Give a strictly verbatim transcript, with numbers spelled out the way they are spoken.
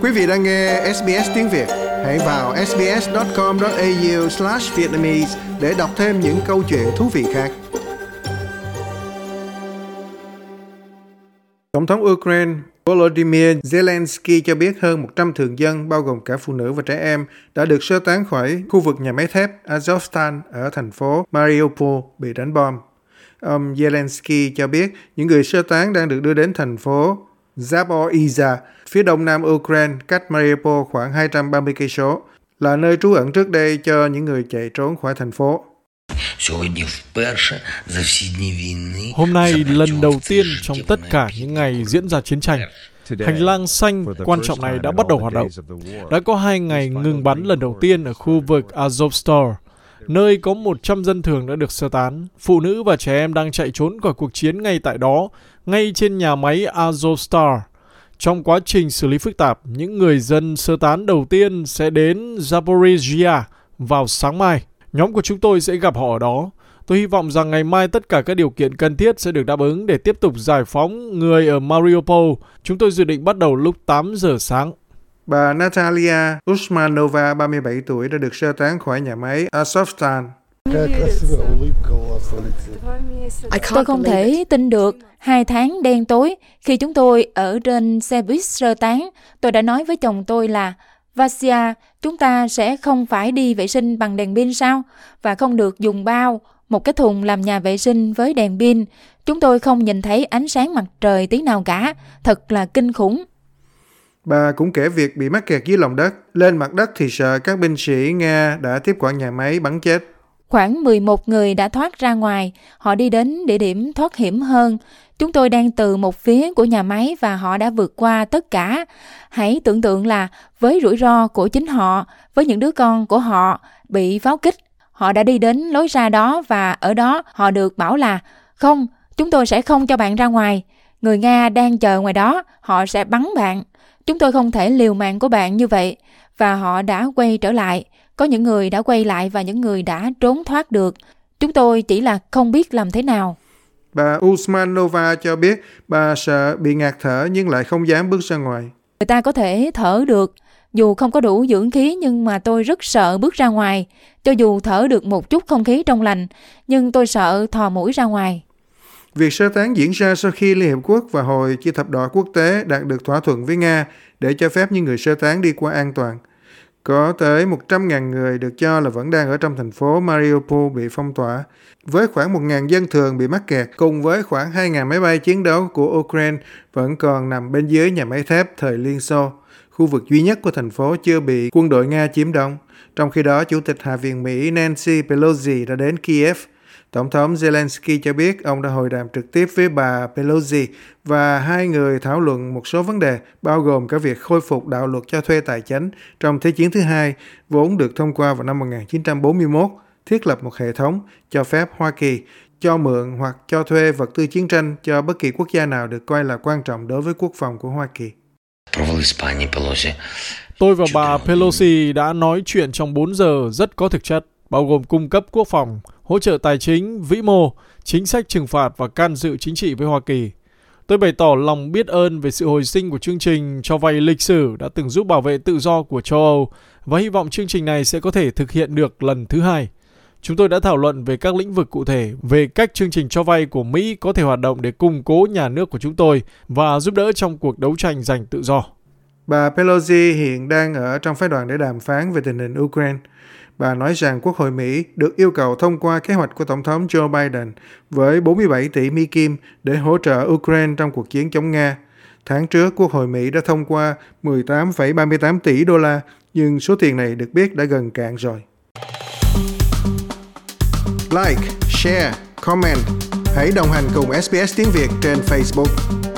Quý vị đang nghe ét bê ét tiếng Việt. Hãy vào sbs chấm com chấm a u slash vietnamese để đọc thêm những câu chuyện thú vị khác. Tổng thống Ukraine Volodymyr Zelensky cho biết hơn một trăm thường dân, bao gồm cả phụ nữ và trẻ em, đã được sơ tán khỏi khu vực nhà máy thép Azovstal ở thành phố Mariupol bị đánh bom. Ông Zelensky cho biết những người sơ tán đang được đưa đến thành phố Zaporizhzhia, phía đông nam Ukraine, cách Mariupol khoảng hai trăm ba mươi cây số, là nơi trú ẩn trước đây cho những người chạy trốn khỏi thành phố. Hôm nay, lần đầu tiên trong tất cả những ngày diễn ra chiến tranh, hành lang xanh quan trọng này đã bắt đầu hoạt động. Đã có hai ngày ngừng bắn lần đầu tiên ở khu vực Azovstal, nơi có một trăm dân thường đã được sơ tán. Phụ nữ và trẻ em đang chạy trốn khỏi cuộc chiến ngay tại đó, ngay trên nhà máy Azovstal. Trong quá trình xử lý phức tạp, những người dân sơ tán đầu tiên sẽ đến Zaporizhzhia vào sáng mai. Nhóm của chúng tôi sẽ gặp họ ở đó. Tôi hy vọng rằng ngày mai tất cả các điều kiện cần thiết sẽ được đáp ứng để tiếp tục giải phóng người ở Mariupol. Chúng tôi dự định bắt đầu lúc tám giờ sáng. Bà Natalia Usmanova, ba mươi bảy tuổi, đã được sơ tán khỏi nhà máy Azovstal. Tôi không thể tin được, hai tháng đen tối, khi chúng tôi ở trên xe buýt sơ tán, tôi đã nói với chồng tôi là Vasia, chúng ta sẽ không phải đi vệ sinh bằng đèn pin sao? Và không được dùng bao, một cái thùng làm nhà vệ sinh với đèn pin. Chúng tôi không nhìn thấy ánh sáng mặt trời tí nào cả, thật là kinh khủng. Bà cũng kể việc bị mắc kẹt dưới lòng đất. Lên mặt đất thì sợ các binh sĩ Nga đã tiếp quản nhà máy bắn chết. Khoảng mười một người đã thoát ra ngoài, họ đi đến địa điểm thoát hiểm hơn. Chúng tôi đang từ một phía của nhà máy và họ đã vượt qua tất cả. Hãy tưởng tượng là với rủi ro của chính họ, với những đứa con của họ bị pháo kích, họ đã đi đến lối ra đó và ở đó họ được bảo là không, chúng tôi sẽ không cho bạn ra ngoài. Người Nga đang chờ ngoài đó, họ sẽ bắn bạn. Chúng tôi không thể liều mạng của bạn như vậy. Và họ đã quay trở lại. Có những người đã quay lại và những người đã trốn thoát được. Chúng tôi chỉ là không biết làm thế nào. Bà Usmanova cho biết bà sợ bị ngạt thở nhưng lại không dám bước ra ngoài. Người ta có thể thở được, dù không có đủ dưỡng khí, nhưng mà tôi rất sợ bước ra ngoài. Cho dù thở được một chút không khí trong lành, nhưng tôi sợ thò mũi ra ngoài. Việc sơ tán diễn ra sau khi Liên Hiệp Quốc và Hội Chữ thập đỏ quốc tế đạt được thỏa thuận với Nga để cho phép những người sơ tán đi qua an toàn. Có tới một trăm nghìn người được cho là vẫn đang ở trong thành phố Mariupol bị phong tỏa, với khoảng một nghìn dân thường bị mắc kẹt, cùng với khoảng hai nghìn máy bay chiến đấu của Ukraine vẫn còn nằm bên dưới nhà máy thép thời Liên Xô, khu vực duy nhất của thành phố chưa bị quân đội Nga chiếm đóng. Trong khi đó, Chủ tịch Hạ viện Mỹ Nancy Pelosi đã đến Kiev. Tổng thống Zelensky cho biết ông đã hội đàm trực tiếp với bà Pelosi và hai người thảo luận một số vấn đề, bao gồm cả việc khôi phục đạo luật cho thuê tài chánh trong Thế chiến thứ hai, vốn được thông qua vào năm một nghìn chín trăm bốn mươi mốt, thiết lập một hệ thống cho phép Hoa Kỳ cho mượn hoặc cho thuê vật tư chiến tranh cho bất kỳ quốc gia nào được coi là quan trọng đối với quốc phòng của Hoa Kỳ. Tôi và bà Pelosi đã nói chuyện trong bốn giờ rất có thực chất, bao gồm cung cấp quốc phòng, hỗ trợ tài chính, vĩ mô, chính sách trừng phạt và can dự chính trị với Hoa Kỳ. Tôi bày tỏ lòng biết ơn về sự hồi sinh của chương trình cho vay lịch sử đã từng giúp bảo vệ tự do của châu Âu và hy vọng chương trình này sẽ có thể thực hiện được lần thứ hai. Chúng tôi đã thảo luận về các lĩnh vực cụ thể, về cách chương trình cho vay của Mỹ có thể hoạt động để củng cố nhà nước của chúng tôi và giúp đỡ trong cuộc đấu tranh giành tự do. Bà Pelosi hiện đang ở trong phái đoàn để đàm phán về tình hình Ukraine. Bà nói rằng Quốc hội Mỹ được yêu cầu thông qua kế hoạch của Tổng thống Joe Biden với bốn mươi bảy tỷ Mỹ Kim để hỗ trợ Ukraine trong cuộc chiến chống Nga. Tháng trước, Quốc hội Mỹ đã thông qua mười tám phẩy ba mươi tám tỷ đô la, nhưng số tiền này được biết đã gần cạn rồi. Like, share, comment. Hãy đồng hành cùng ét bê ét Tiếng Việt trên Facebook.